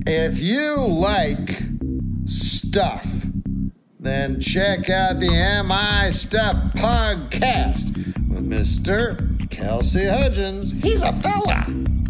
If you like stuff, then check out the MI Stuff podcast with Mr. Kelsey Hudgens. He's a fella.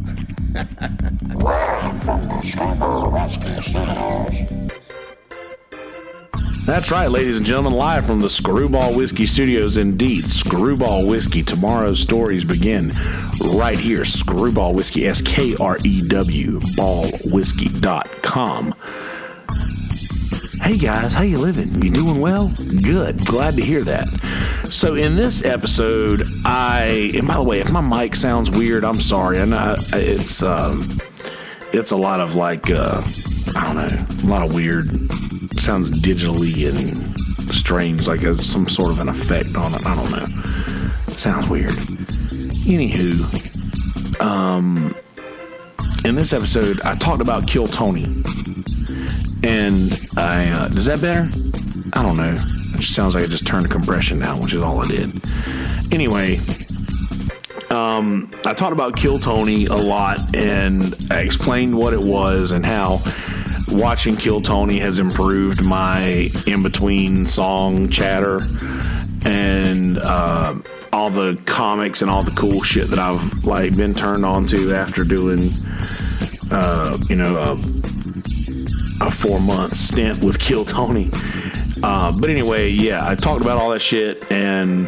Live from the Screwball Whiskey Studios. That's right, ladies and gentlemen, live from the Screwball Whiskey Studios. Indeed, Screwball Whiskey. Tomorrow's stories begin right here. Screwball Whiskey, SKREW, ballwhiskey.com. Hey guys, how you living? You doing well? Good. Glad to hear that. So in this episode, and by the way, if my mic sounds weird, I'm sorry. I know it's a lot of like, I don't know, a lot of weird, sounds digitally and strange, like some sort of an effect on it. I don't know. It sounds weird. Anywho, in this episode, I talked about Kill Tony. And does that better? I don't know. It just sounds like I just turned the compression down, which is all I did. Anyway, I talked about Kill Tony a lot, and I explained what it was and how watching Kill Tony has improved my in-between song chatter and all the comics and all the cool shit that I've like been turned on to after doing, a 4-month stint with Kill Tony. But anyway, yeah, I talked about all that shit, and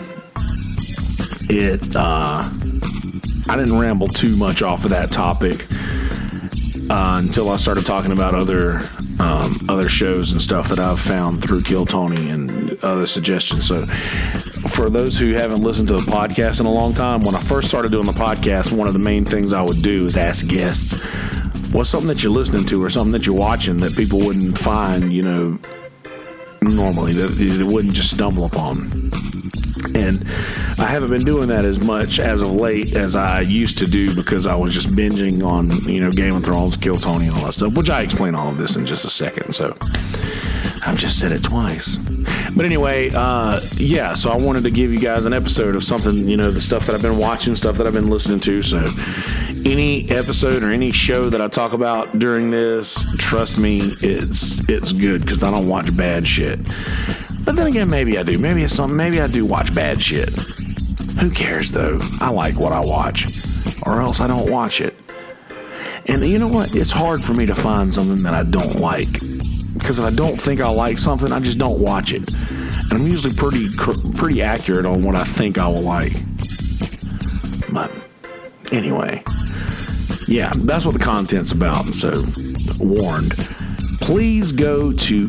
I didn't ramble too much off of that topic until I started talking about other shows and stuff that I've found through Kill Tony and other suggestions. So for those who haven't listened to the podcast in a long time, when I first started doing the podcast, one of the main things I would do is ask guests, what's something that you're listening to or something that you're watching that people wouldn't find, normally, that they wouldn't just stumble upon. And I haven't been doing that as much as of late as I used to do because I was just binging on, Game of Thrones, Kill Tony, and all that stuff, which I explain all of this in just a second. So I've just said it twice. But anyway, so I wanted to give you guys an episode of something, the stuff that I've been watching, stuff that I've been listening to. So any episode or any show that I talk about during this, trust me, it's good because I don't watch bad shit. But then again, maybe I do. Maybe I do watch bad shit. Who cares though? I like what I watch, or else I don't watch it. And you know what? It's hard for me to find something that I don't like, because if I don't think I like something, I just don't watch it. And I'm usually pretty accurate on what I think I will like. But anyway, yeah, that's what the content's about. So, warned. Please go to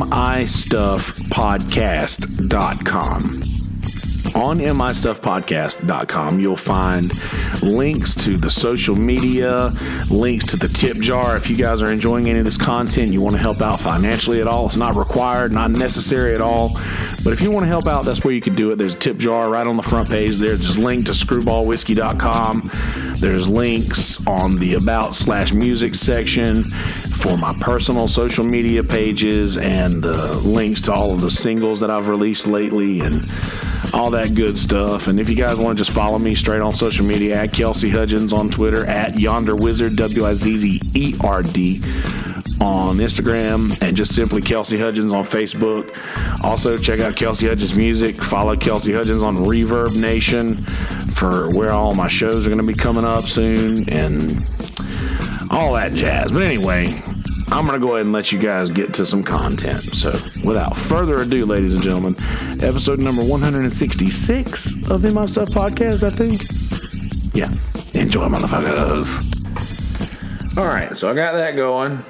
mistuffpodcast.com. On mistuffpodcast.com, you'll find links to the social media, links to the tip jar. If you guys are enjoying any of this content, you want to help out financially at all, it's not required, not necessary at all. But if you want to help out, that's where you can do it. There's a tip jar right on the front page there. There's a link to screwballwhiskey.com. There's links on the about/music section for my personal social media pages, and links to all of the singles that I've released lately and all that good stuff. And if you guys want to just follow me straight on social media, at Kelsey Hudgens on Twitter, at YonderWizard, WIZZERD on Instagram, and just simply Kelsey Hudgens on Facebook. Also, check out Kelsey Hudgens Music. Follow Kelsey Hudgens on Reverb Nation for where all my shows are going to be coming up soon and all that jazz. But anyway, I'm going to go ahead and let you guys get to some content. So, without further ado, ladies and gentlemen, episode number 166 of In My Stuff Podcast, I think. Yeah, enjoy, motherfuckers. All right, so I got that going.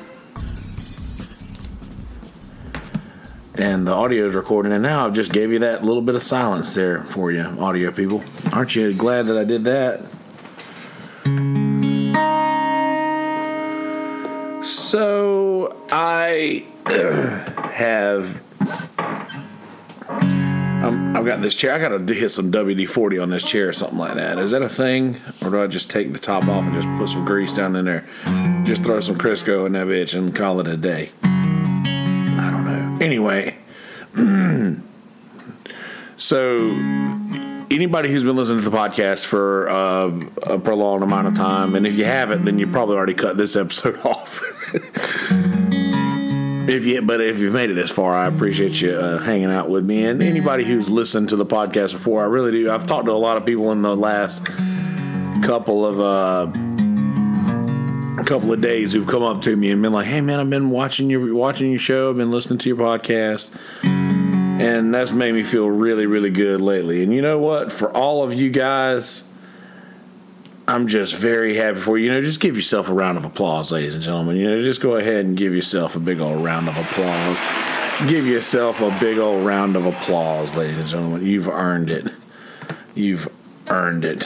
And the audio is recording, and now I've just gave you that little bit of silence there for you, audio people. Aren't you glad that I did that? So I have I've got this chair. I got to hit some WD-40 on this chair or something like that. Is that a thing? Or do I just take the top off and just put some grease down in there? Just throw some Crisco in that bitch and call it a day. I don't know. Anyway, so anybody who's been listening to the podcast for a prolonged amount of time, and if you haven't, then you probably already cut this episode off. If you've made it this far, I appreciate you hanging out with me. And anybody who's listened to the podcast before, I really do. I've talked to a lot of people in the last couple of days who've come up to me and been like, "Hey man, I've been watching your show. I've been listening to your podcast." And that's made me feel really, really good lately. And you know what? For all of you guys, I'm just very happy for you. Just give yourself a round of applause, ladies and gentlemen. Just go ahead and give yourself a big old round of applause. Give yourself a big old round of applause, ladies and gentlemen. You've earned it. You've earned it.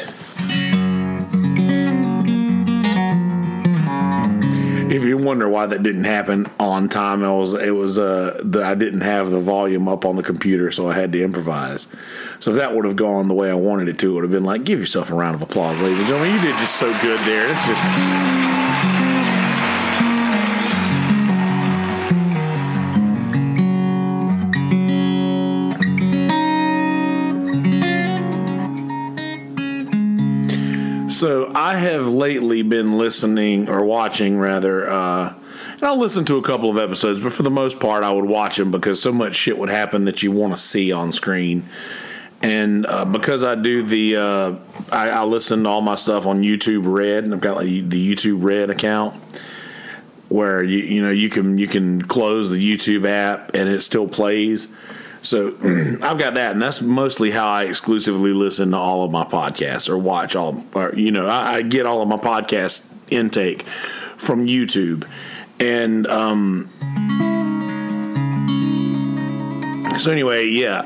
If you wonder why that didn't happen on time, I didn't have the volume up on the computer, so I had to improvise. So if that would have gone the way I wanted it to, it would have been like, give yourself a round of applause, ladies and gentlemen. You did just so good there. It's just... So I have lately been listening, or watching rather, and I'll listen to a couple of episodes, but for the most part I would watch them because so much shit would happen that you want to see on screen. And because I do I listen to all my stuff on YouTube Red, and I've got like the YouTube Red account where you can close the YouTube app and it still plays. So I've got that, and that's mostly how I exclusively listen to all of my podcasts, or watch I get all of my podcast intake from YouTube. And so anyway, yeah,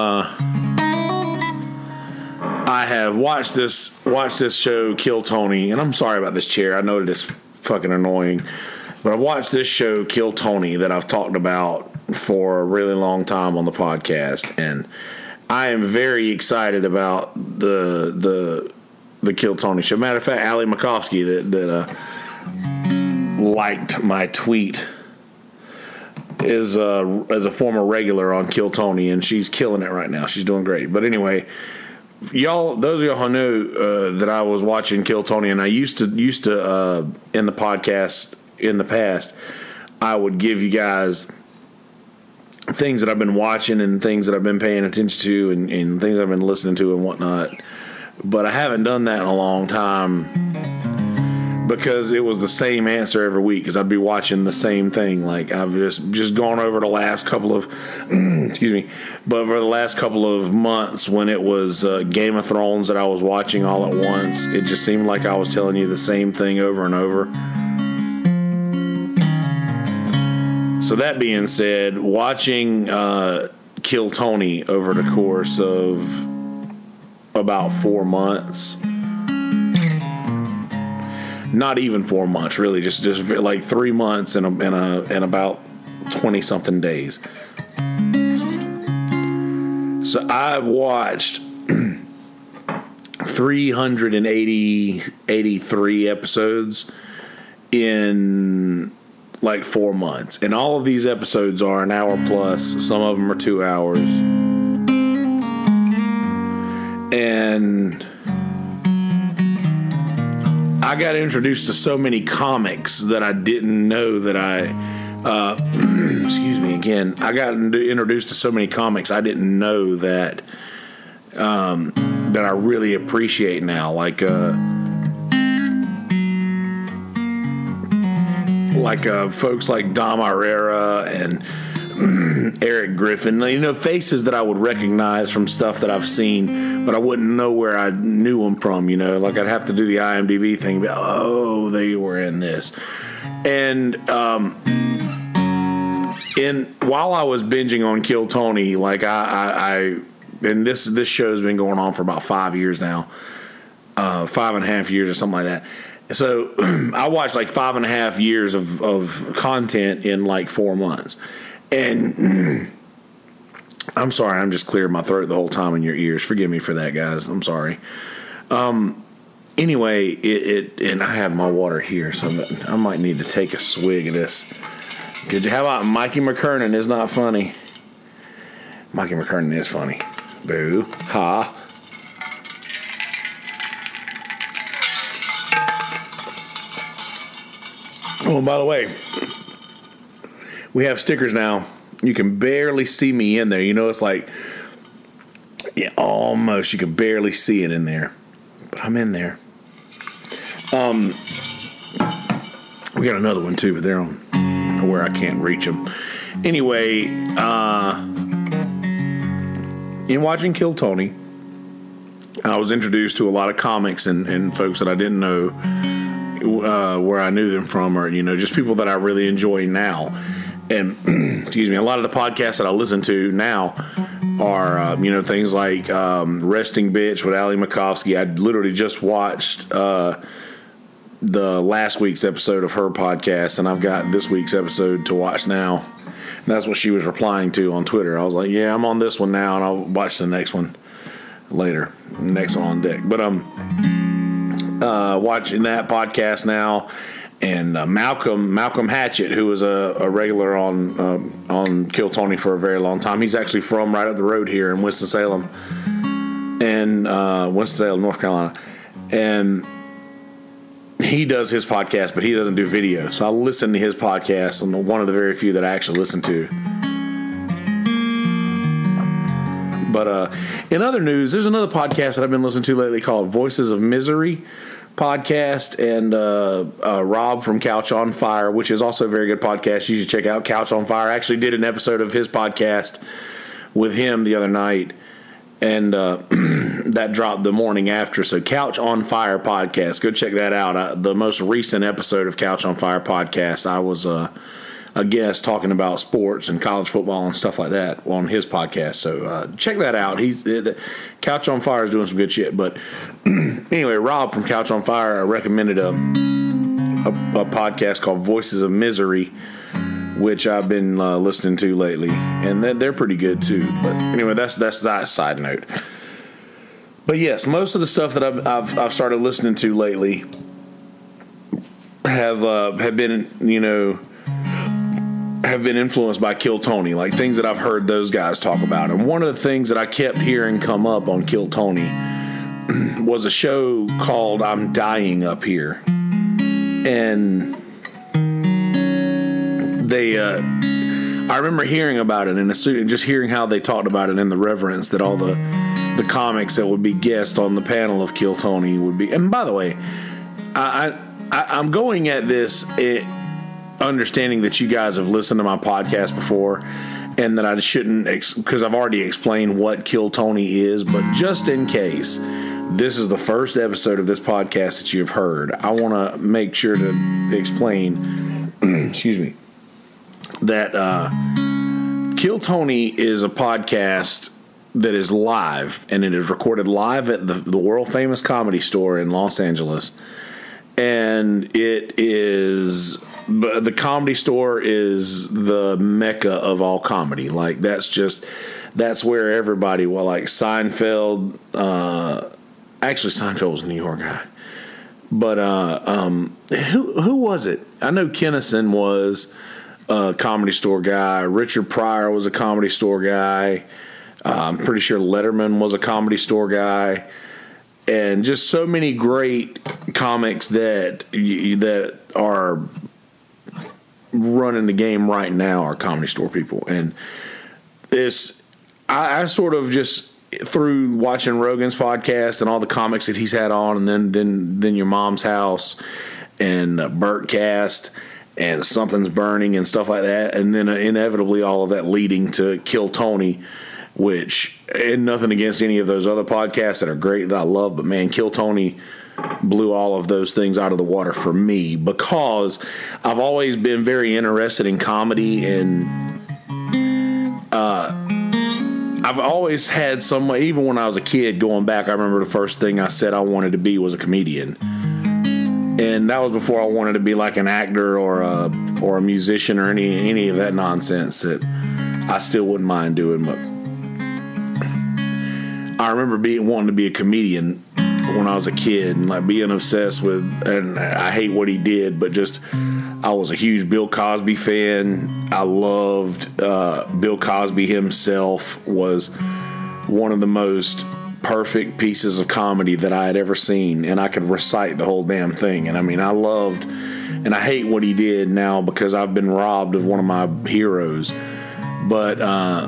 I have watched this show, Kill Tony, and I'm sorry about this chair. I know that it's fucking annoying, but I've watched this show, Kill Tony, that I've talked about for a really long time on the podcast, and I am very excited about the Kill Tony show. Matter of fact, Allie Makovsky that liked my tweet is as a former regular on Kill Tony, and she's killing it right now. She's doing great. But anyway, those of y'all who know that I was watching Kill Tony, and I used to in the podcast in the past, I would give you guys things that I've been watching and things that I've been paying attention to and things I've been listening to and whatnot. But I haven't done that in a long time because it was the same answer every week, because I'd be watching the same thing. Like I've just gone over the last couple of excuse me, but over the last couple of months when it was Game of Thrones that I was watching all at once, it just seemed like I was telling you the same thing over and over. So that being said, watching Kill Tony over the course of about 4 months, not even 4 months, really, just like 3 months and about 20-something days. So I've watched 383 episodes in like 4 months, and all of these episodes are an hour plus. Some of them are 2 hours, and I got introduced to so many comics that I didn't know that excuse me again. I got introduced to so many comics I didn't know that that I really appreciate now, like folks like Dom Irrera and Eric Griffin, faces that I would recognize from stuff that I've seen, but I wouldn't know where I knew them from. Like I'd have to do the IMDb thing, but, oh, they were in this. And while I was binging on Kill Tony, like and this show's been going on for about 5 years now, 5.5 years or something like that. So I watched like 5.5 years of content in like 4 months. And I'm sorry, I'm just clearing my throat the whole time in your ears. Forgive me for that, guys. I'm sorry. Anyway, and I have my water here, so I might need to take a swig of this. How about Mikey McKernan is not funny? Mikey McKernan is funny. Boo. Ha. Oh, and by the way, we have stickers now. You can barely see me in there. You know, it's like, yeah, almost. You can barely see it in there. But I'm in there. We got another one, too, but they're on where I can't reach them. Anyway, in watching Kill Tony, I was introduced to a lot of comics and folks that I didn't know where I knew them from, or, you know, just people that I really enjoy now. And, excuse me, a lot of the podcasts that I listen to now are, you know, things like Resting Bitch with Ali Makovsky. I literally just watched the last week's episode of her podcast, and I've got this week's episode to watch now. And that's what she was replying to on Twitter. I was like, yeah, I'm on this one now, and I'll watch the next one later. Next one on deck. But watching that podcast now, and Malcolm Hatchett, who was a regular on Kill Tony for a very long time. He's actually from right up the road here in Winston-Salem, North Carolina. And he does his podcast, but he doesn't do video. So I listen to his podcast, and one of the very few that I actually listen to. But in other news, there's another podcast that I've been listening to lately called Voices of Misery podcast, and Rob from Couch on Fire, which is also a very good podcast. You should check out Couch on Fire. I actually did an episode of his podcast with him the other night, and that dropped the morning after. So Couch on Fire podcast, go check that out. The most recent episode of Couch on Fire podcast, I was a guest talking about sports and college football and stuff like that on his podcast. So check that out. Couch on Fire is doing some good shit. But anyway, Rob from Couch on Fire recommended a podcast called Voices of Misery, which I've been listening to lately, and they're pretty good too. But anyway, that's that side note. But yes, most of the stuff that I've started listening to lately have been, you know, have been influenced by Kill Tony, like things that I've heard those guys talk about. And one of the things that I kept hearing come up on Kill Tony was a show called I'm Dying Up Here. And I remember hearing about it and just hearing how they talked about it in the reverence that all the comics that would be guests on the panel of Kill Tony would be. And by the way, I'm going at this understanding that you guys have listened to my podcast before, and that I shouldn't, because I've already explained what Kill Tony is, but just in case this is the first episode of this podcast that you've heard, I want to make sure to explain excuse me, that Kill Tony is a podcast that is live, and it is recorded live at the world famous Comedy Store in Los Angeles. And it is, the Comedy Store is the mecca of all comedy. Like, that's where everybody, well, like Seinfeld, actually Seinfeld was a New York guy, but who was it? I know Kinnison was a Comedy Store guy. Richard Pryor was a Comedy Store guy. I'm pretty sure Letterman was a Comedy Store guy. And just so many great comics that are running the game right now are Comedy Store people. And I sort of just, through watching Rogan's podcast and all the comics that he's had on, and then Your Mom's House and Burtcast and Something's Burning and stuff like that, and then inevitably all of that leading to Kill Tony, which, and nothing against any of those other podcasts that are great that I love, but man, Kill Tony blew all of those things out of the water for me, because I've always been very interested in comedy, and I've always had some, even when I was a kid going back, I remember the first thing I said I wanted to be was a comedian. And that was before I wanted to be like an actor or a musician or any of that nonsense that I still wouldn't mind doing. But I remember wanting to be a comedian when I was a kid, and like being obsessed with, and I hate what he did, but just, I was a huge Bill Cosby fan. I loved Bill Cosby himself. Was one of the most perfect pieces of comedy that I had ever seen, and I could recite the whole damn thing. And I mean, I loved and I hate what he did now because I've been robbed of one of my heroes. But I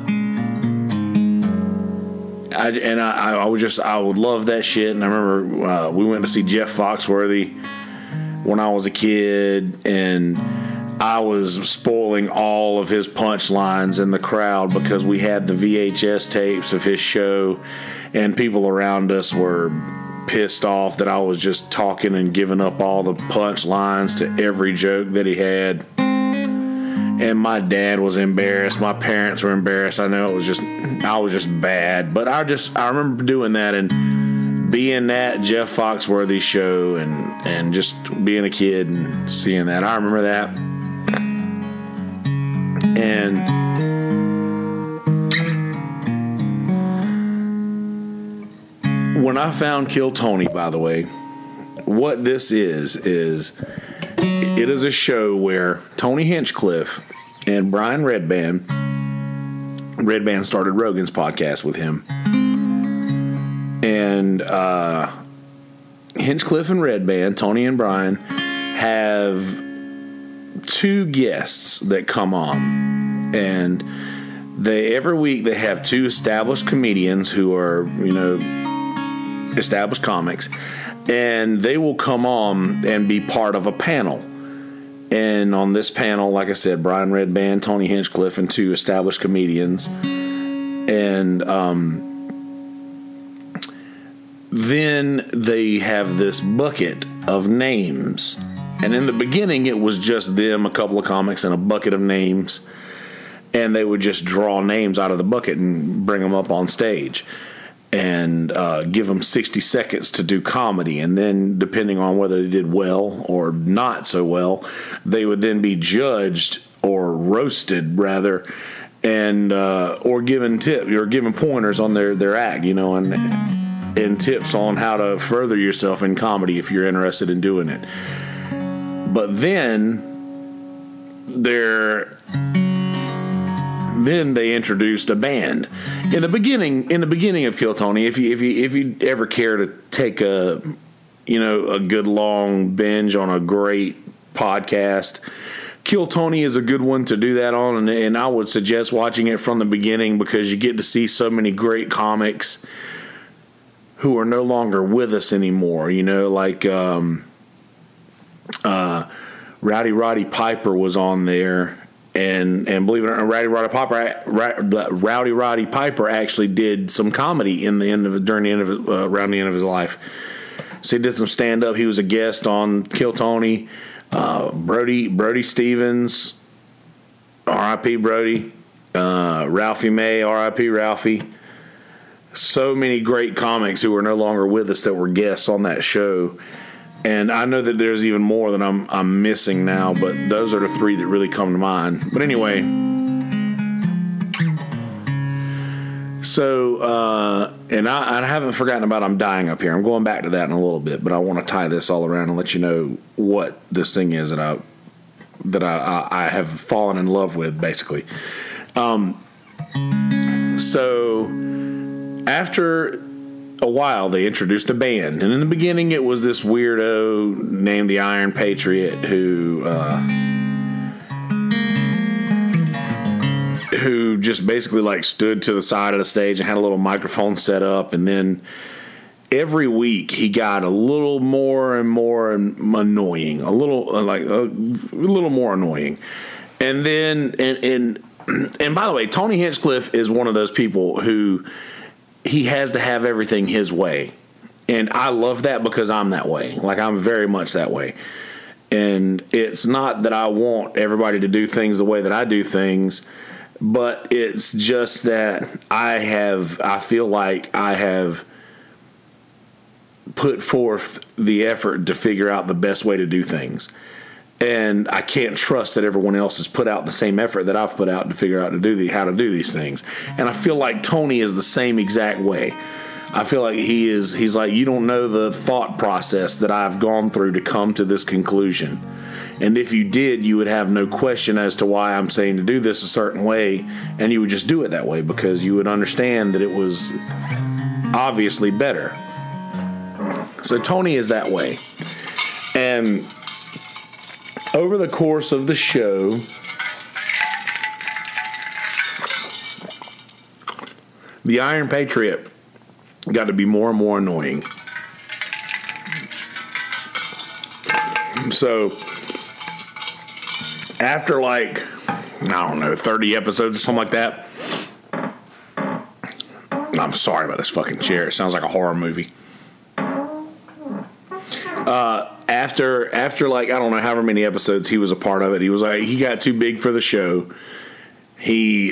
would love that shit. And I remember we went to see Jeff Foxworthy when I was a kid, and I was spoiling all of his punchlines in the crowd because we had the VHS tapes of his show, and people around us were pissed off that I was just talking and giving up all the punchlines to every joke that he had. And my dad was embarrassed. My parents were embarrassed. I know I was just bad, but I remember doing that and being at Jeff Foxworthy's show and just being a kid and seeing that. I remember that. And when I found Kill Tony, by the way, what this is it is a show where Tony Hinchcliffe and Brian Redband started Rogan's podcast with him. And Hinchcliffe and Redband, Tony and Brian, have two guests that come on, and every week they have two established comedians who are, established comics, and they will come on and be part of a panel. And on this panel, like I said, Brian Redband, Tony Hinchcliffe, and two established comedians. And then they have this bucket of names. And in the beginning, it was just them, a couple of comics, and a bucket of names. And they would just draw names out of the bucket and bring them up on stage. And give them 60 seconds to do comedy. And then, depending on whether they did well or not so well, they would then be judged or roasted, rather, and or given pointers on their act, and tips on how to further yourself in comedy if you're interested in doing it. But then they introduced a band. In the beginning of Kill Tony, if you ever care to take a good long binge on a great podcast, Kill Tony is a good one to do that on, and I would suggest watching it from the beginning because you get to see so many great comics who are no longer with us anymore. Like Rowdy Roddy Piper was on there. And believe it or not, Rowdy Roddy Piper actually did some comedy around the end of his life. So he did some stand up. He was a guest on Kill Tony. Brody Stevens, R.I.P. Brody. Ralphie May, R.I.P. Ralphie. So many great comics who are no longer with us that were guests on that show. And I know that there's even more that I'm missing now, but those are the three that really come to mind. But anyway, so and I haven't forgotten about I'm Dying Up Here. I'm going back to that in a little bit, but I want to tie this all around and let you know what this thing is that I have fallen in love with, basically. So after a while, they introduced a band, and in the beginning it was this weirdo named the Iron Patriot who just basically stood to the side of the stage and had a little microphone set up, and then every week he got a little more and more annoying, a little more annoying, and then and by the way, Tony Hinchcliffe is one of those people who he has to have everything his way. And I love that because I'm that way. I'm very much that way. And it's not that I want everybody to do things the way that I do things, but it's just that I feel like I have put forth the effort to figure out the best way to do things. And I can't trust that everyone else has put out the same effort that I've put out to figure out how to do these things. And I feel like Tony is the same exact way. I feel like he's like, you don't know the thought process that I've gone through to come to this conclusion. And if you did, you would have no question as to why I'm saying to do this a certain way, and you would just do it that way because you would understand that it was obviously better. So Tony is that way. And over the course of the show, the Iron Patriot got to be more and more annoying. So, after like, I don't know, 30 episodes or something like that. I'm sorry about this fucking chair. It sounds like a horror movie. After like, I don't know however many episodes he was a part of it, he was like, he got too big for the show. He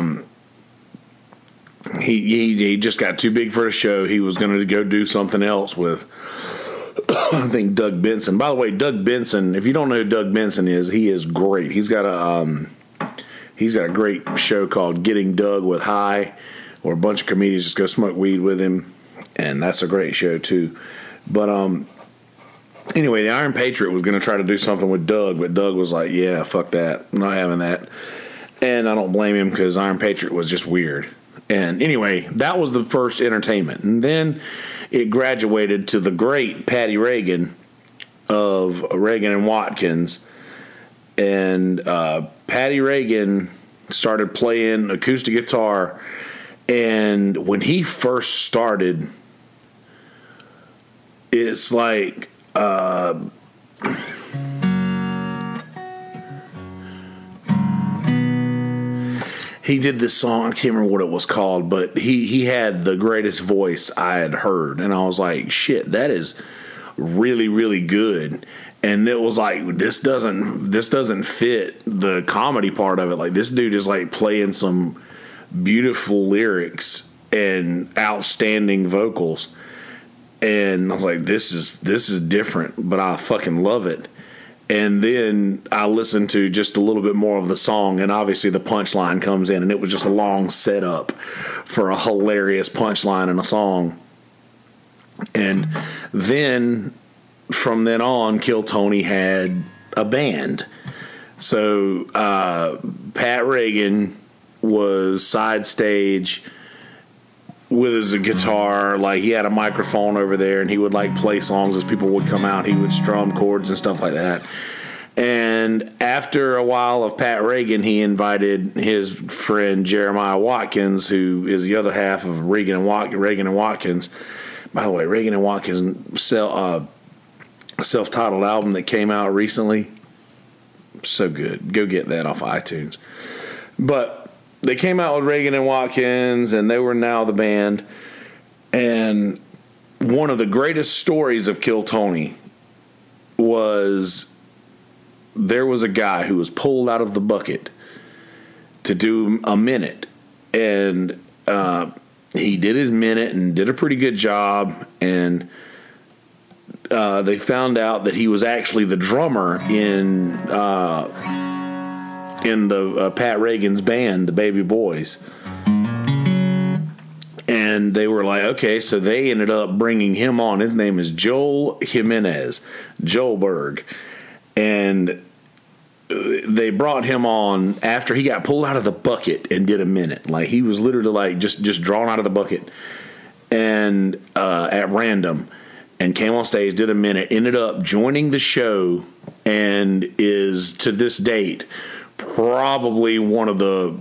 just got too big for the show. He was going to go do something else with, I think, Doug Benson. By the way, Doug Benson, if you don't know who Doug Benson is, he is great. He's got a great show called Getting Doug with High, where a bunch of comedians just go smoke weed with him, and that's a great show too. But anyway, the Iron Patriot was going to try to do something with Doug, but Doug was like, yeah, fuck that. I'm not having that. And I don't blame him, because Iron Patriot was just weird. And anyway, that was the first entertainment. And then it graduated to the great Patty Reagan of Reagan and Watkins. And Patty Reagan started playing acoustic guitar. And when he first started, it's like he did this song, I can't remember what it was called, but he had the greatest voice I had heard. And I was like, shit, that is really, really good. And it was like, this doesn't fit the comedy part of it. Like, this dude is like playing some beautiful lyrics and outstanding vocals. And I was like, this is different, but I fucking love it. And then I listened to just a little bit more of the song, and obviously the punchline comes in, and it was just a long setup for a hilarious punchline in a song. And then from then on, Kill Tony had a band. So Pat Reagan was side stage with his guitar. Like, he had a microphone over there, and he would like play songs as people would come out. He would strum chords and stuff like that. And after a while of Pat Reagan, he invited his friend Jeremiah Watkins, who is the other half of Reagan and Watkins. By the way, Reagan and Watkins self-titled album that came out recently, so good. Go get that off iTunes. But they came out with Reagan and Watkins, and they were now the band. And one of the greatest stories of Kill Tony was, there was a guy who was pulled out of the bucket to do a minute. And he did his minute and did a pretty good job. And they found out that he was actually the drummer in the Pat Reagan's band, the Baby Boys. And they were like, okay, so they ended up bringing him on. His name is Joel Jimenez, Joel Berg. And they brought him on after he got pulled out of the bucket and did a minute. Like, he was literally like just drawn out of the bucket and at random, and came on stage, did a minute, ended up joining the show, and is to this date probably one of the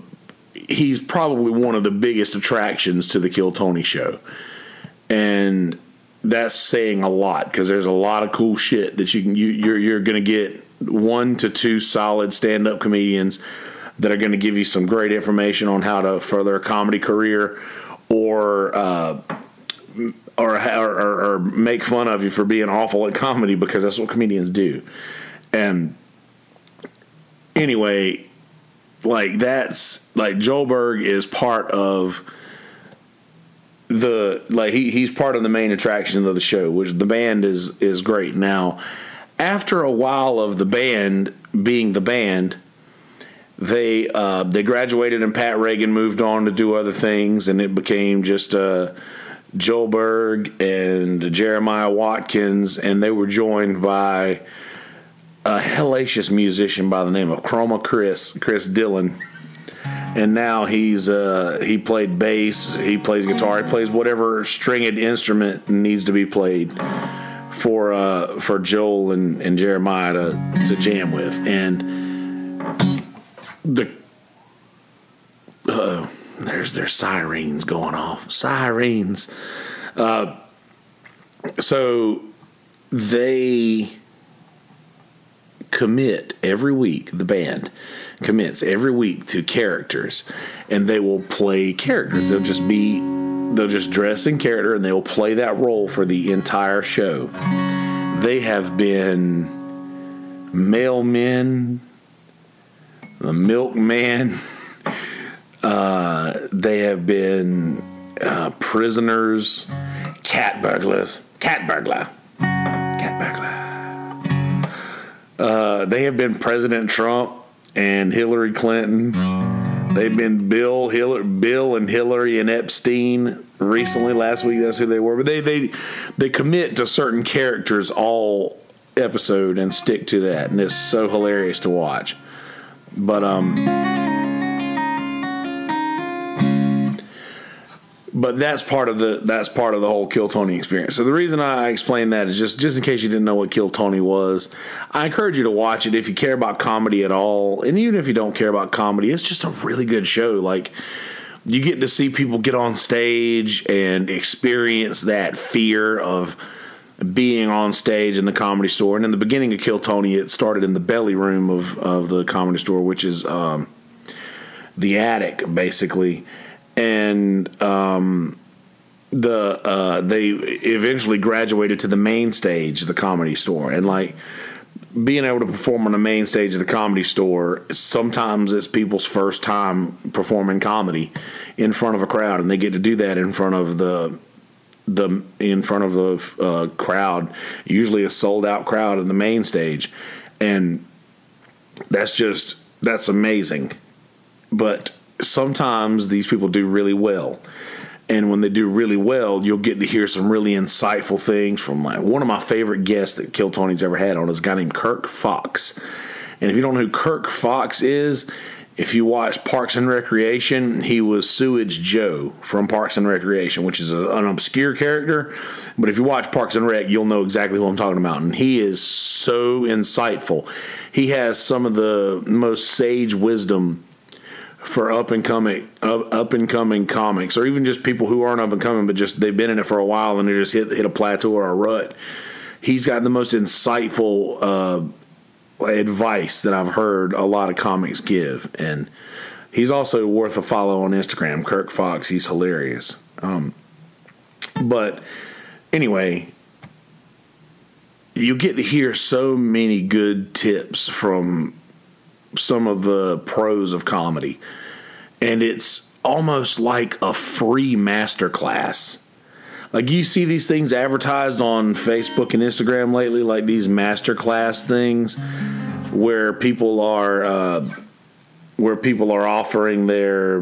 biggest attractions to the Kill Tony show. And that's saying a lot, because there's a lot of cool shit that you're going to get 1 to 2 solid stand-up comedians that are going to give you some great information on how to further a comedy career, or make fun of you for being awful at comedy, because that's what comedians do. And anyway, like, that's like, Joel Berg is part of he's part of the main attraction of the show, which the band is great. Now, after a while of the band being the band, they graduated, and Pat Reagan moved on to do other things, and it became just Joel Berg and Jeremiah Watkins, and they were joined by a hellacious musician by the name of Chroma Chris Dillon. And now he played bass, he plays guitar, he plays whatever stringed instrument needs to be played for Joel and Jeremiah to jam with, and there's sirens going off. Sirens. So they commit every week. The band commits every week to characters, and they will play characters. They'll just dress in character, and they will play that role for the entire show. They have been mailmen, the milkman. They have been prisoners, cat burglar. They have been President Trump and Hillary Clinton. They've been Bill and Hillary and Epstein recently. Last week, that's who they were. But they commit to certain characters all episode and stick to that, and it's so hilarious to watch. But that's part of the whole Kill Tony experience. So the reason I explain that is just in case you didn't know what Kill Tony was. I encourage you to watch it if you care about comedy at all, and even if you don't care about comedy, it's just a really good show. Like, you get to see people get on stage and experience that fear of being on stage in the Comedy Store. And in the beginning of Kill Tony, it started in the belly room of the Comedy Store, which is the attic, basically. And they eventually graduated to the main stage of the Comedy Store. And like, being able to perform on the main stage of the Comedy Store, sometimes it's people's first time performing comedy in front of a crowd, and they get to do that in front of the crowd, usually a sold out crowd in the main stage. And that's amazing. But sometimes these people do really well, and when they do really well, you'll get to hear some really insightful things from, like, one of my favorite guests that Kill Tony's ever had on is a guy named Kirk Fox. And if you don't know who Kirk Fox is, if you watch Parks and Recreation, he was Sewage Joe from Parks and Recreation, which is an obscure character. But if you watch Parks and Rec, you'll know exactly who I'm talking about. And he is so insightful. He has some of the most sage wisdom for up and coming comics, or even just people who aren't up and coming, but just they've been in it for a while and they just hit a plateau or a rut. He's got the most insightful advice that I've heard a lot of comics give, and he's also worth a follow on Instagram. Kirk Fox, he's hilarious. But anyway, you get to hear so many good tips from some of the pros of comedy, and it's almost like a free masterclass. Like, you see these things advertised on Facebook and Instagram lately, like these masterclass things where people are offering their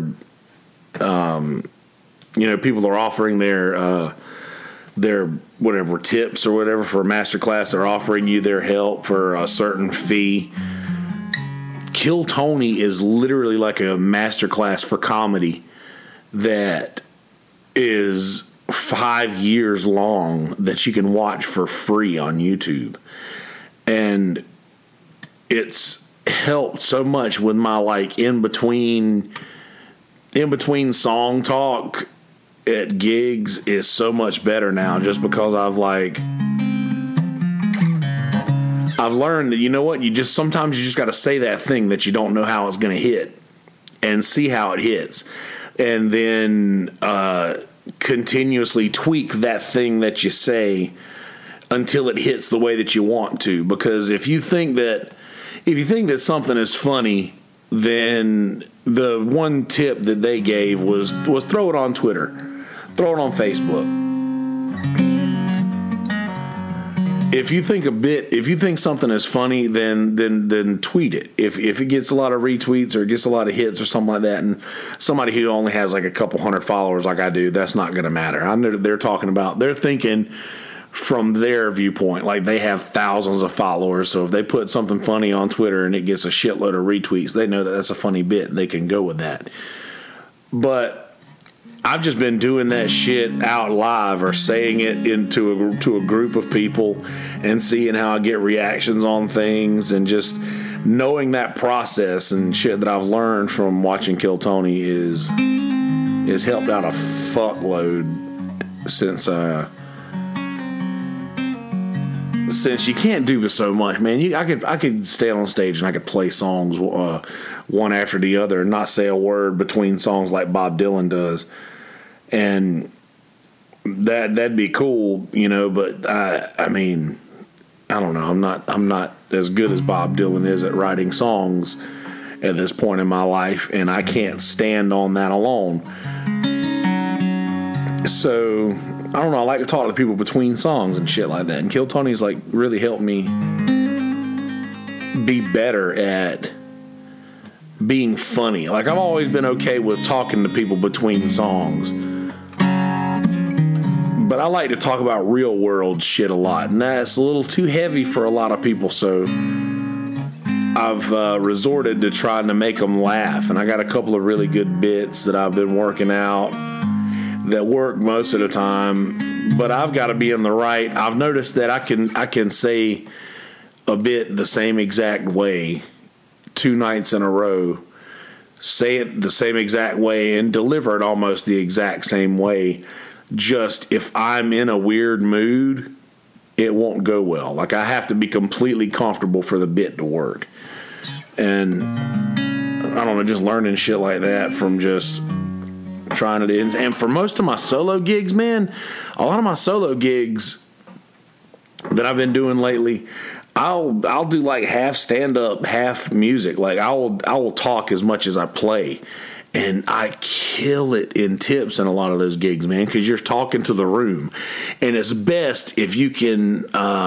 their whatever tips or whatever for a masterclass. They're offering you their help for a certain fee. Kill Tony is literally like a masterclass for comedy that is 5 years long that you can watch for free on YouTube. And it's helped so much with my, like, in between song talk at gigs is so much better now, just because I've learned that, you know what, sometimes you just got to say that thing that you don't know how it's going to hit and see how it hits, and then continuously tweak that thing that you say until it hits the way that you want to. Because if you think that something is funny, then the one tip that they gave was throw it on Twitter, throw it on Facebook. If you think something is funny, then tweet it. If it gets a lot of retweets or it gets a lot of hits or something like that, and somebody who only has like a couple hundred followers like I do, that's not going to matter. I know that they're thinking from their viewpoint, like they have thousands of followers. So if they put something funny on Twitter and it gets a shitload of retweets, they know that that's a funny bit and they can go with that. But I've just been doing that shit out live or saying it to a group of people and seeing how I get reactions on things, and just knowing that process and shit that I've learned from watching Kill Tony is helped out a fuckload since you can't do so much, man. I could stand on stage and I could play songs one after the other and not say a word between songs like Bob Dylan does, and that'd be cool, you know. But I mean, I don't know. I'm not as good as Bob Dylan is at writing songs at this point in my life, and I can't stand on that alone. So I don't know. I like to talk to people between songs and shit like that. And Kill Tony's like really helped me be better at being funny. Like, I've always been okay with talking to people between songs, but I like to talk about real world shit a lot, and that's a little too heavy for a lot of people. So I've resorted to trying to make them laugh, and I got a couple of really good bits that I've been working out that work most of the time, but I've got to be in the right. I've noticed that I can say a bit the same exact way 2 nights in a row, say it the same exact way, and deliver it almost the exact same way. Just if I'm in a weird mood, it won't go well. Like, I have to be completely comfortable for the bit to work. And I don't know, just learning shit like that from just trying it in. And for most of my solo gigs, man, a lot of my solo gigs that I've been doing lately, I'll do like half stand up, half music. Like, I will talk as much as I play, and I kill it in tips in a lot of those gigs, man, because you're talking to the room, and it's best if you can.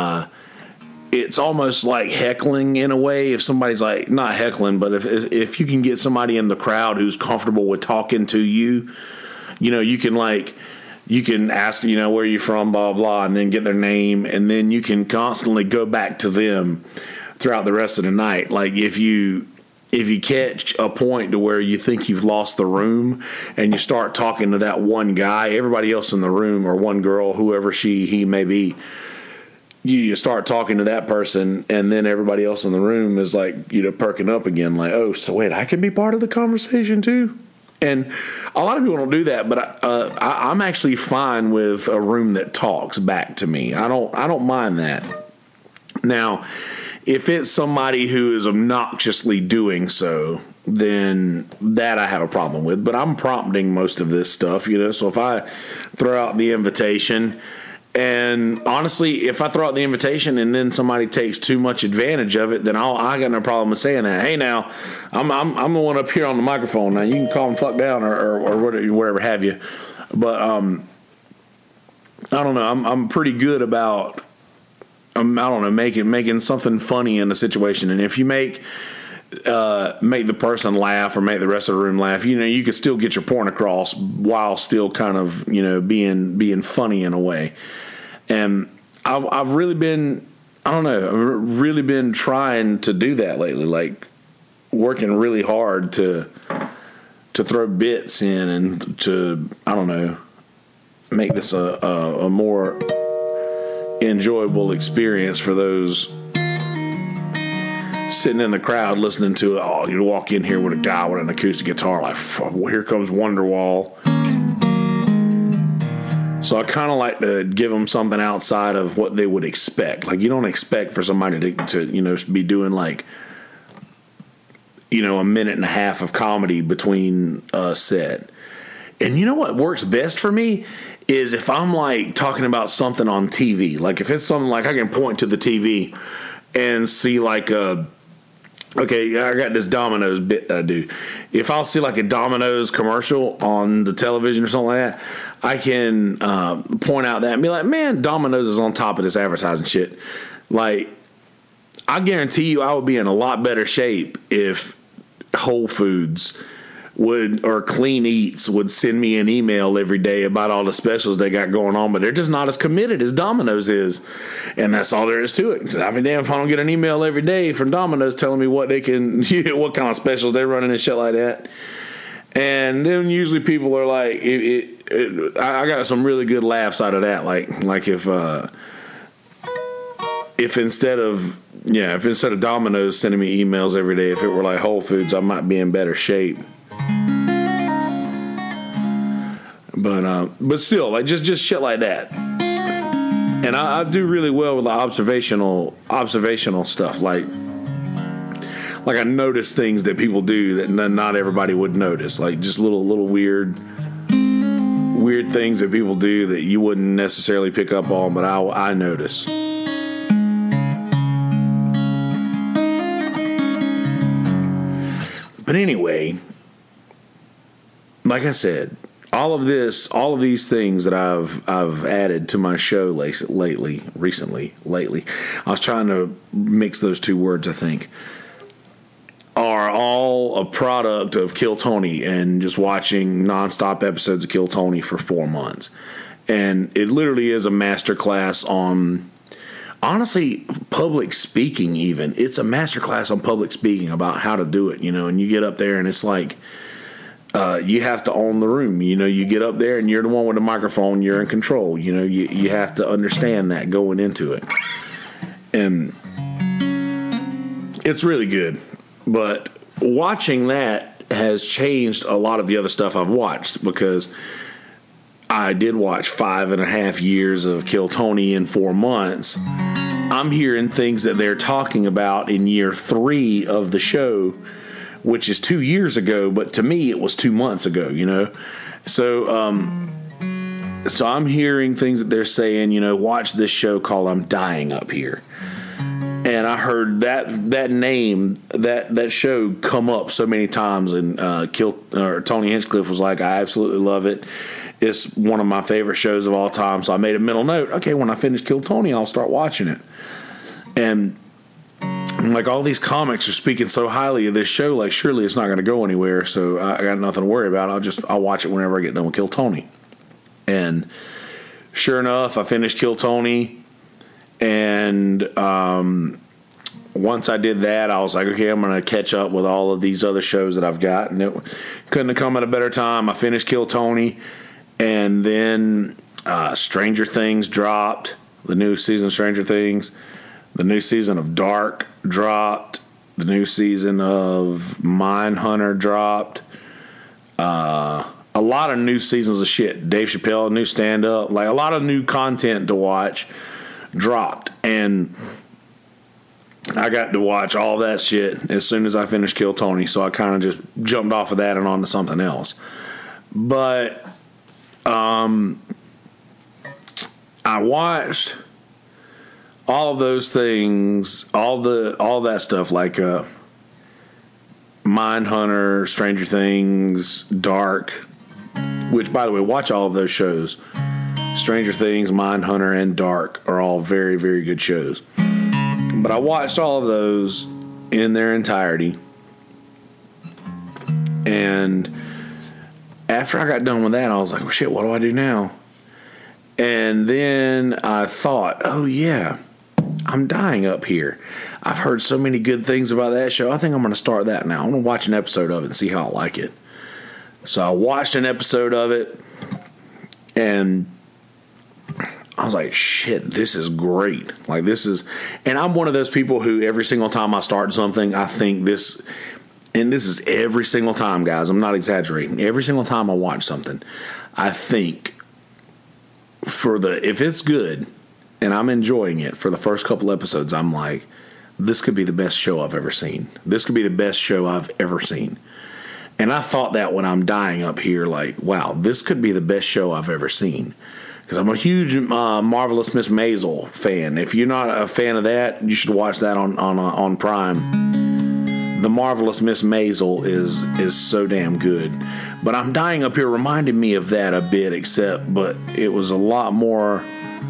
It's almost like heckling in a way. If somebody's like, not heckling, but if you can get somebody in the crowd who's comfortable with talking to you, you know, you can ask, you know, where are you from, blah, blah, and then get their name, and then you can constantly go back to them throughout the rest of the night. Like, if you catch a point to where you think you've lost the room and you start talking to that one guy, everybody else in the room, or one girl, whoever he may be, you start talking to that person, and then everybody else in the room is like, you know, perking up again, like, oh, so wait, I can be part of the conversation too? And a lot of people don't do that, but I'm actually fine with a room that talks back to me. I don't mind that. Now, if it's somebody who is obnoxiously doing so, then that I have a problem with. But I'm prompting most of this stuff, you know. So if I throw out the invitation, and honestly, if I throw out the invitation and then somebody takes too much advantage of it, then I got no problem with saying that. Hey, now, I'm the one up here on the microphone. Now, you can call them fuck down or whatever have you. But I don't know. I'm pretty good about making something funny in a situation. And if you make the person laugh or make the rest of the room laugh, you know, you can still get your point across while still kind of, you know, being funny in a way. And I've really been, I've really been trying to do that lately, like working really hard to throw bits in and to, make this a more enjoyable experience for those sitting in the crowd listening to it. Oh, you walk in here with a guy with an acoustic guitar, like, here comes Wonderwall. So I kind of like to give them something outside of what they would expect. Like, you don't expect for somebody to be doing like, a minute and a half of comedy between a set. And you know what works best for me is if I'm like talking about something on TV. Like, if it's something like I can point to the TV and see like okay, I got this Domino's bit that I do. If I'll see like a Domino's commercial on the television or something like that, I can point out that and be like, man, Domino's is on top of this advertising shit. Like, I guarantee you I would be in a lot better shape if Whole Foods or Clean Eats would send me an email every day about all the specials they got going on, but they're just not as committed as Domino's is, and that's all there is to it. I mean, damn, if I don't get an email every day from Domino's telling me what they can, what kind of specials they're running and shit like that. And then usually people are like, I got some really good laughs out of that. Like if instead of Domino's sending me emails every day, if it were like Whole Foods, I might be in better shape. But still, like just shit like that. And I do really well with the observational stuff. Like I notice things that people do that not everybody would notice. Like just little weird things that people do that you wouldn't necessarily pick up on, but I notice. But anyway, like I said, all of these things that I've added to my show lately. I was trying to mix those two words, I think. Are all a product of Kill Tony and just watching nonstop episodes of Kill Tony for 4 months. And it literally is a masterclass on, honestly, public speaking even. It's a masterclass on public speaking about how to do it, and you get up there and it's like, you have to own the room. You get up there and you're the one with the microphone. You're in control. You have to understand that going into it. And it's really good. But watching that has changed a lot of the other stuff I've watched, because I did watch 5.5 years of Kill Tony in 4 months. I'm hearing things that they're talking about in year 3 of the show, which is 2 years ago, but to me it was 2 months ago, So I'm hearing things that they're saying, watch this show called I'm Dying Up Here. And I heard that name, that show come up so many times, and Tony Hinchcliffe was like, I absolutely love it. It's one of my favorite shows of all time. So I made a mental note. Okay, when I finish Kill Tony, I'll start watching it. And like all these comics are speaking so highly of this show, like surely it's not going to go anywhere. So I got nothing to worry about. I'll watch it whenever I get done with Kill Tony. And sure enough, I finished Kill Tony. And once I did that, I was like, okay, I'm going to catch up with all of these other shows that I've got. And it couldn't have come at a better time. I finished Kill Tony. And then Stranger Things dropped. The new season of Stranger Things. The new season of Dark dropped. The new season of Mindhunter dropped. A lot of new seasons of shit. Dave Chappelle, new stand-up. Like a lot of new content to watch dropped. And I got to watch all that shit as soon as I finished Kill Tony. So I kind of just jumped off of that and on to something else. But I watched all of those things, all that stuff, like Mindhunter, Stranger Things, Dark, which, by the way, watch all of those shows. Stranger Things, Mindhunter, and Dark are all very, very good shows. But I watched all of those in their entirety. And after I got done with that, I was like, well, shit, what do I do now? And then I thought, oh, yeah, I'm Dying Up Here. I've heard so many good things about that show. I think I'm going to start that now. I'm going to watch an episode of it and see how I like it. So I watched an episode of it, and I was like, shit, this is great. Like, this is, and I'm one of those people who every single time I start something, I think this, and this is every single time, guys, I'm not exaggerating. Every single time I watch something, I think if it's good and I'm enjoying it for the first couple episodes, I'm like, this could be the best show I've ever seen. This could be the best show I've ever seen. And I thought that when I'm Dying Up Here, like, wow, this could be the best show I've ever seen. Because I'm a huge Marvelous Miss Maisel fan. If you're not a fan of that, you should watch that on Prime. The Marvelous Miss Maisel is so damn good. But I'm Dying Up Here reminded me of that a bit, but it was a lot more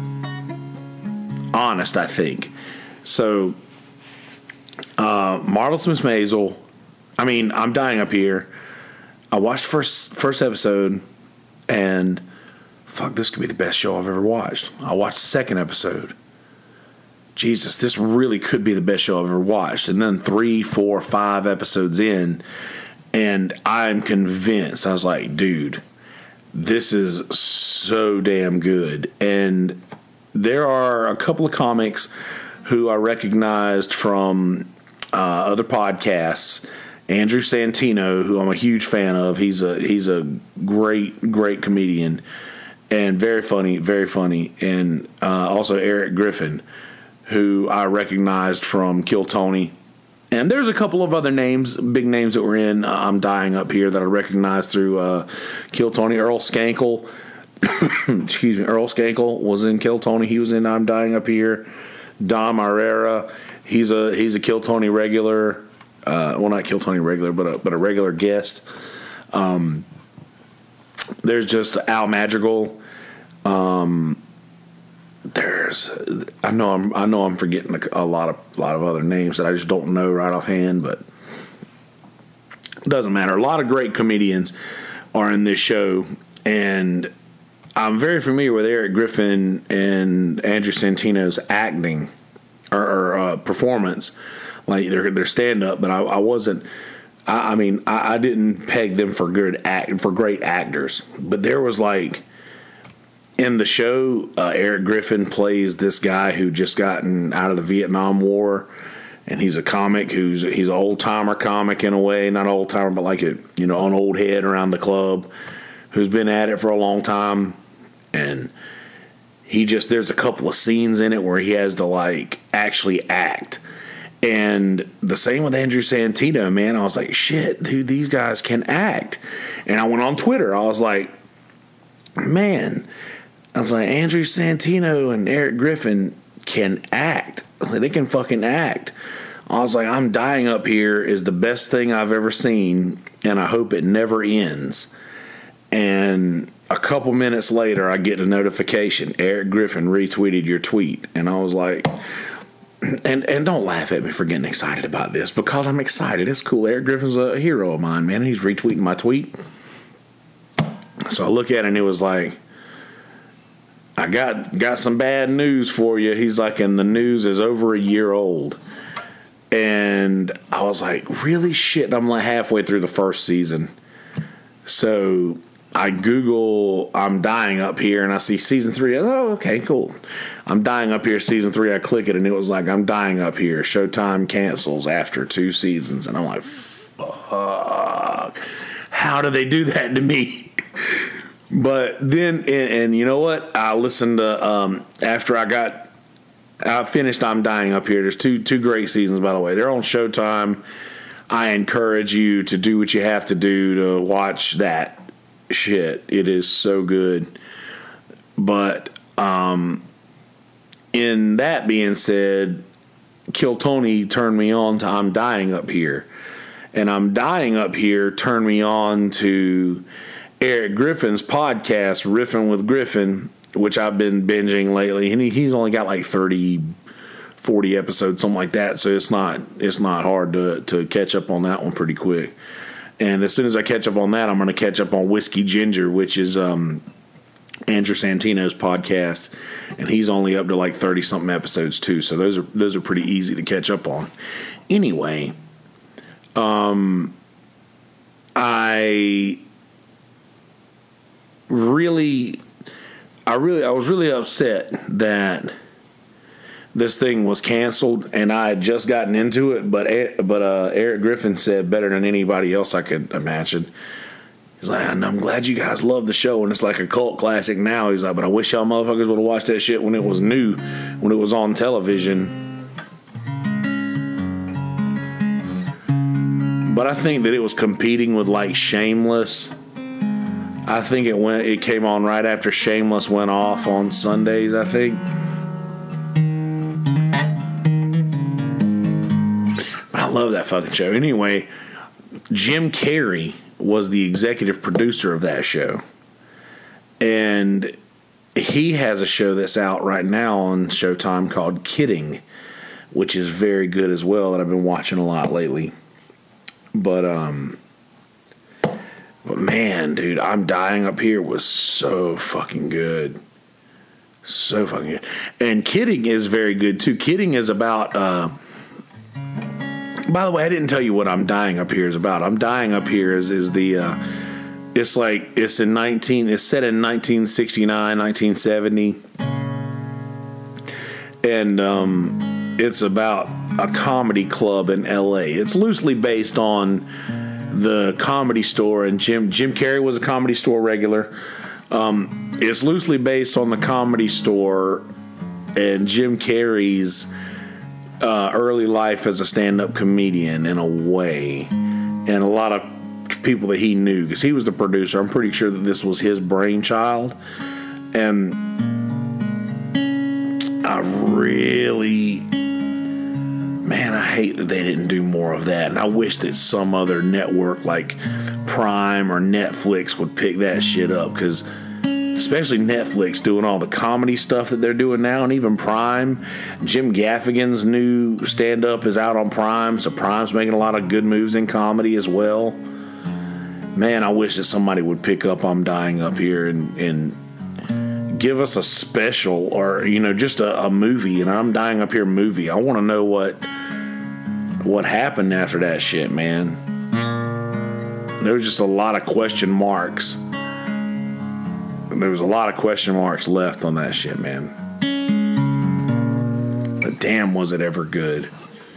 honest, I think. So, Marvelous Miss Maisel. I mean, I'm Dying Up Here. I watched the first episode, and fuck, this could be the best show I've ever watched. I watched the second episode. Jesus, this really could be the best show I've ever watched. And then 3, 4, 5 episodes in, and I'm convinced. I was like, dude, this is so damn good. And there are a couple of comics who I recognized from other podcasts. Andrew Santino, who I'm a huge fan of, he's a great comedian and very funny. And also Eric Griffin, who I recognized from Kill Tony. And there's a couple of other names, big names that were in I'm Dying Up Here that I recognized through Kill Tony. Earl Skankle, excuse me, Earl Skankle was in Kill Tony. He was in I'm Dying Up Here. Dom Herrera, he's a Kill Tony regular. Well, not Kill Tony regular, but a regular guest. There's just Al Madrigal. I know I'm forgetting a lot of other names that I just don't know right offhand, but it doesn't matter. A lot of great comedians are in this show, and I'm very familiar with Eric Griffin and Andrew Santino's acting or performance, like their stand up. But I wasn't. I mean, I didn't peg them for great actors, but there was like. In the show, Eric Griffin plays this guy who just gotten out of the Vietnam War, and he's a comic he's an old timer comic in a way, not old timer, but like an old head around the club who's been at it for a long time, and there's a couple of scenes in it where he has to like actually act, and the same with Andrew Santino, man. I was like, shit, dude, these guys can act, and I went on Twitter. I was like, man. I was like, Andrew Santino and Eric Griffin can act. They can fucking act. I was like, I'm Dying Up Here is the best thing I've ever seen, and I hope it never ends. And a couple minutes later, I get a notification. Eric Griffin retweeted your tweet. And I was like, and don't laugh at me for getting excited about this, because I'm excited. It's cool. Eric Griffin's a hero of mine, man. He's retweeting my tweet. So I look at it, and it was like, I got some bad news for you. He's like, and the news is over a year old. And I was like, really? Shit. I'm like halfway through the first season. So I Google I'm Dying Up Here, and I see season 3. Oh, okay, cool. I'm Dying Up Here, season 3. I click it, and it was like, I'm Dying Up Here. Showtime cancels after 2 seasons. And I'm like, fuck. How do they do that to me? But then, and you know what? I listened to, after I finished I'm Dying Up Here. There's two great seasons, by the way. They're on Showtime. I encourage you to do what you have to do to watch that shit. It is so good. But, in that being said, Kill Tony turned me on to I'm Dying Up Here. And I'm Dying Up Here turned me on to Eric Griffin's podcast, Riffin' with Griffin, which I've been binging lately, and he's only got like 30, 40 episodes, something like that. So it's not hard to catch up on that one pretty quick. And as soon as I catch up on that, I'm going to catch up on Whiskey Ginger, which is Andrew Santino's podcast, and he's only up to like 30 something episodes too. So those are pretty easy to catch up on. Anyway, I was really upset that this thing was canceled, and I had just gotten into it, but Eric Griffin said better than anybody else I could imagine. He's like, I'm glad you guys love the show, and it's like a cult classic now. He's like, but I wish y'all motherfuckers would have watched that shit when it was new, when it was on television. But I think that it was competing with like Shameless. I think it came on right after Shameless went off on Sundays, I think. But I love that fucking show. Anyway, Jim Carrey was the executive producer of that show. And he has a show that's out right now on Showtime called Kidding, which is very good as well, that I've been watching a lot lately. But man, dude, I'm Dying Up Here was so fucking good. So fucking good. And Kidding is very good, too. Kidding is about... by the way, I didn't tell you what I'm Dying Up Here is about. I'm Dying Up Here is It's set in 1969, 1970. And it's about a comedy club in LA. It's loosely based on the Comedy Store, and Jim Carrey was a Comedy Store regular. It's loosely based on the Comedy Store and Jim Carrey's early life as a stand-up comedian in a way, and a lot of people that he knew, because he was the producer. I'm pretty sure that this was his brainchild, and I hate that they didn't do more of that, and I wish that some other network like Prime or Netflix would pick that shit up, because especially Netflix doing all the comedy stuff that they're doing now, and even Prime. Jim Gaffigan's new stand-up is out on Prime, so Prime's making a lot of good moves in comedy as well. Man, I wish that somebody would pick up I'm Dying Up Here and give us a special, or just a movie, an I'm Dying Up Here movie. I want to know what happened after that shit, man. There was just a lot of question marks. There was a lot of question marks left on that shit, man. But damn, was it ever good.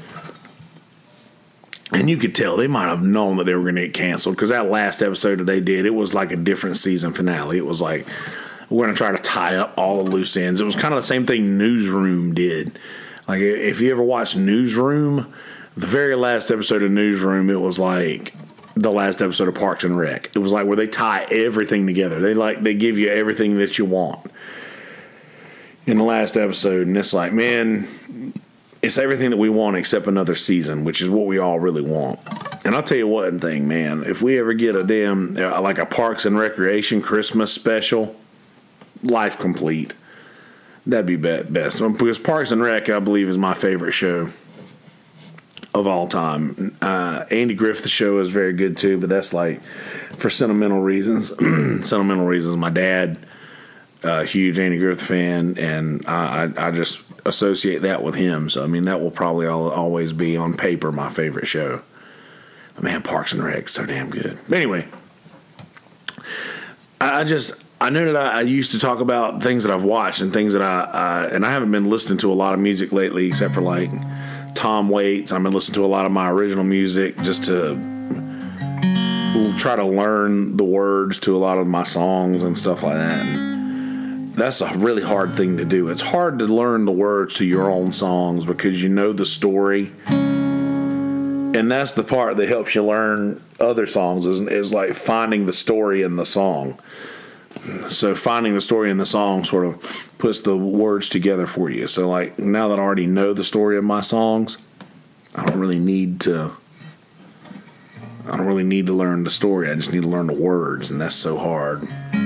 And you could tell they might have known that they were going to get canceled, because that last episode that they did, it was like a different season finale. It was like, we're going to try to tie up all the loose ends. It was kind of the same thing Newsroom did. Like, if you ever watched Newsroom, the very last episode of Newsroom, it was like the last episode of Parks and Rec. It was like where they tie everything together. They give you everything that you want in the last episode, and it's like, man, it's everything that we want except another season, which is what we all really want. And I'll tell you one thing, man, if we ever get a damn like a Parks and Recreation Christmas special, life complete. That'd be best, because Parks and Rec, I believe, is my favorite show of all time. Andy Griffith's show is very good too, but that's like for sentimental reasons. My dad, huge Andy Griffith fan, and I just associate that with him. So I mean, that will probably always be on paper my favorite show. But man, Parks and Rec, so damn good. But anyway, I know that I used to talk about things that I've watched and things that and I haven't been listening to a lot of music lately, except for like Tom Waits. I've been listening to a lot of my original music just to try to learn the words to a lot of my songs and stuff like that. And that's a really hard thing to do. It's hard to learn the words to your own songs because you know the story. And that's the part that helps you learn other songs is like finding the story in the song. So finding the story in the song sort of puts the words together for you. So like now that I already know the story of my songs, I don't really need to learn the story. I just need to learn the words, and that's so hard.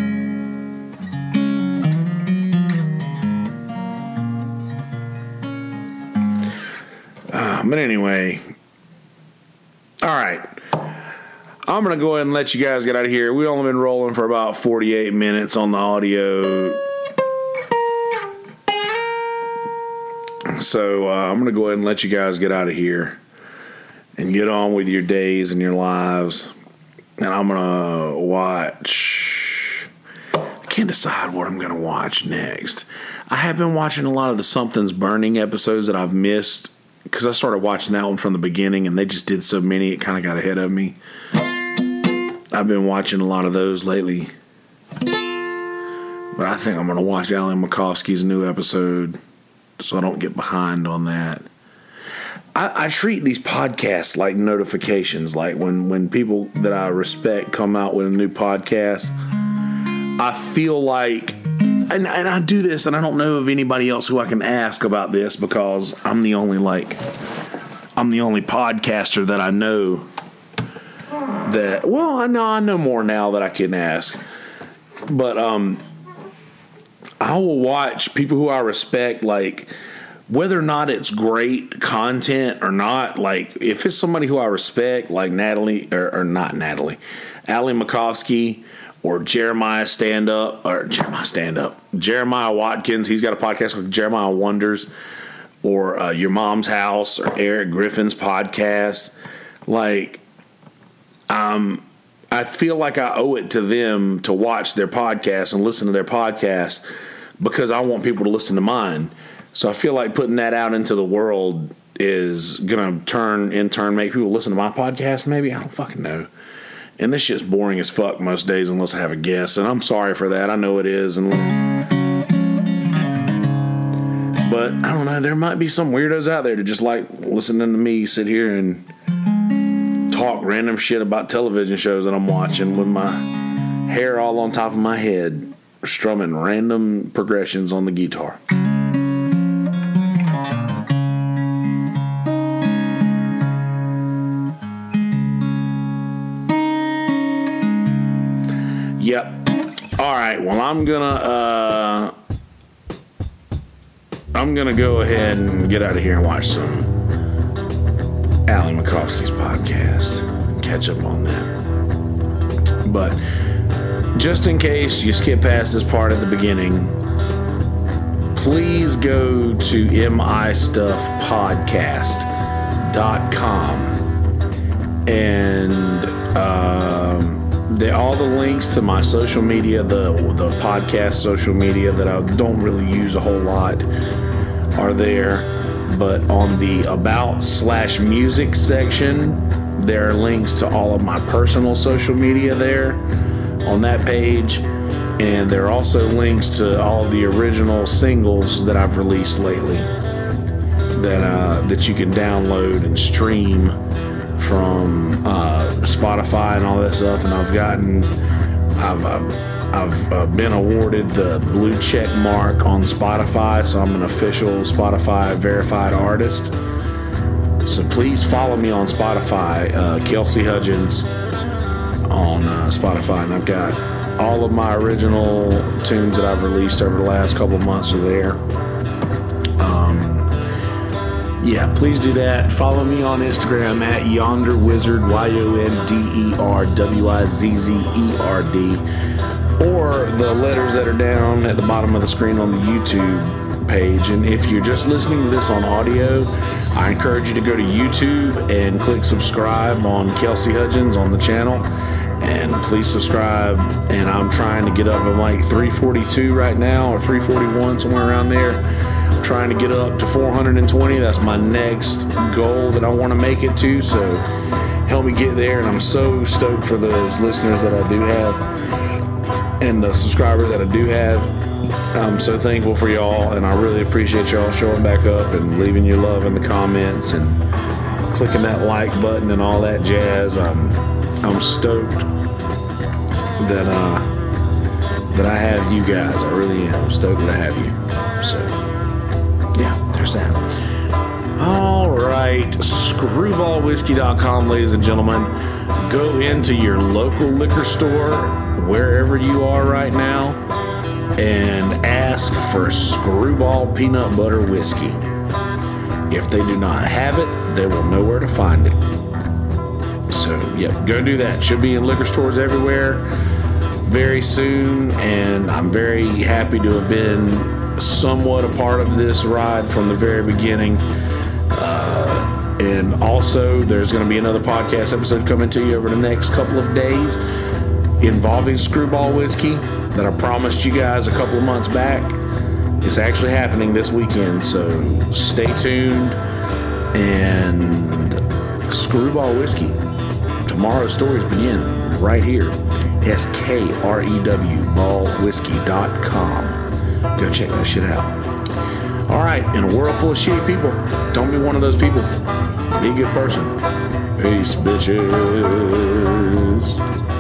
But anyway, all right. I'm going to go ahead and let you guys get out of here. We've only been rolling for about 48 minutes on the audio. So I'm going to go ahead and let you guys get out of here and get on with your days and your lives. And I'm going to watch... I can't decide what I'm going to watch next. I have been watching a lot of the Something's Burning episodes that I've missed because I started watching that one from the beginning, and they just did so many, it kind of got ahead of me. I've been watching a lot of those lately. But I think I'm going to watch Alan Makovsky's new episode so I don't get behind on that. I treat these podcasts like notifications. Like when people that I respect come out with a new podcast, I feel like... And I do this, and I don't know of anybody else who I can ask about this because I'm the only podcaster that I know that, well, I know more now that I can ask. But I will watch people who I respect, like whether or not it's great content or not. Like if it's somebody who I respect, like Alan Makovsky, or Jeremiah Watkins. He's got a podcast called Jeremiah Wonders, or Your Mom's House, or Eric Griffin's podcast. Like, I I feel like I owe it to them to watch their podcast and listen to their podcast because I want people to listen to mine. So I feel like putting that out into the world is going to in turn make people listen to my podcast maybe. I don't fucking know. And this shit's boring as fuck most days unless I have a guest. And I'm sorry for that. I know it is. But I don't know. There might be some weirdos out there that just like listening to me sit here and talk random shit about television shows that I'm watching with my hair all on top of my head, strumming random progressions on the guitar. Yep. All right. Well, I'm gonna go ahead and get out of here and watch some Alan Makovsky's podcast. Catch up on that. But just in case you skip past this part at the beginning, please go to mystuffpodcast.com and all the links to my social media, the podcast social media that I don't really use a whole lot are there. But on the About/Music section, there are links to all of my personal social media there on that page. And there are also links to all of the original singles that I've released lately that you can download and stream from Spotify and all that stuff. And I've been awarded the blue check mark on Spotify, so I'm an official Spotify verified artist. So please follow me on Spotify, Kelsey Hudgens on Spotify, and I've got all of my original tunes that I've released over the last couple of months are there. Yeah, please do that. Follow me on Instagram at Yonder Wizard, YONDERWIZZERD, or the letters that are down at the bottom of the screen on the YouTube page. And if you're just listening to this on audio, I encourage you to go to YouTube and click subscribe on Kelsey Hudgens on the channel. And please subscribe. And I'm trying to get up. I'm like 342 right now, or 341, somewhere around there. Trying to get up to 420. That's my next goal that I want to make it to, so help me get there. And I'm so stoked for those listeners that I do have and the subscribers that I do have. I'm so thankful for y'all, and I really appreciate y'all showing back up and leaving your love in the comments and clicking that like button and all that jazz. I'm stoked that I have you guys. I really am stoked that I have you. So yeah, there's that. All right, screwballwhiskey.com, ladies and gentlemen. Go into your local liquor store, wherever you are right now, and ask for Screwball Peanut Butter Whiskey. If they do not have it, they will know where to find it. So, yeah, go do that. Should be in liquor stores everywhere very soon, and I'm very happy to have been somewhat a part of this ride from the very beginning. And also, there's going to be another podcast episode coming to you over the next couple of days involving Screwball Whiskey that I promised you guys a couple of months back. It's actually happening this weekend, so stay tuned. And Screwball Whiskey, tomorrow's stories begin right here. SKREW ballwhiskey.com. Go check that shit out. All right, in a world full of shitty people, don't be one of those people. Be a good person. Peace, bitches.